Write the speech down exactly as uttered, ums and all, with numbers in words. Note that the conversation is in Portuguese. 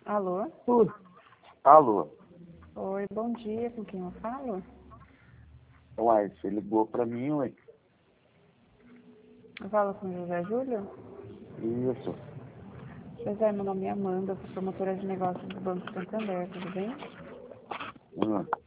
Alô? Tudo. Alô? Oi, bom dia, com quem eu falo? Uai, você ligou pra mim, ué? Eu falo com José Júlio? Isso. José, meu nome é Amanda, sou promotora de negócios do Banco Santander, tudo bem? Hum.